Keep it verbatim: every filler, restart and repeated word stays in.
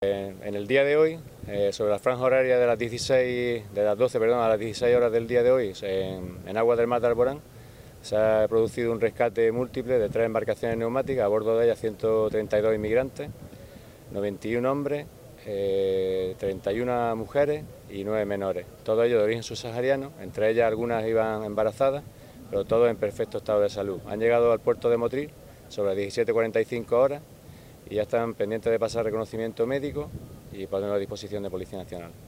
En el día de hoy, eh, sobre la franja horaria de las dieciséis, de las doce, perdón, a las dieciséis horas del día de hoy, en, en aguas del mar de Alborán, se ha producido un rescate múltiple de tres embarcaciones neumáticas, a bordo de ellas ciento treinta y dos inmigrantes, noventa y un hombres, eh, treinta y una mujeres y nueve menores, todos ellos de origen subsahariano, entre ellas algunas iban embarazadas, pero todos en perfecto estado de salud. Han llegado al puerto de Motril sobre las diecisiete cuarenta y cinco horas y ya están pendientes de pasar reconocimiento médico y ponerlo a disposición de Policía Nacional.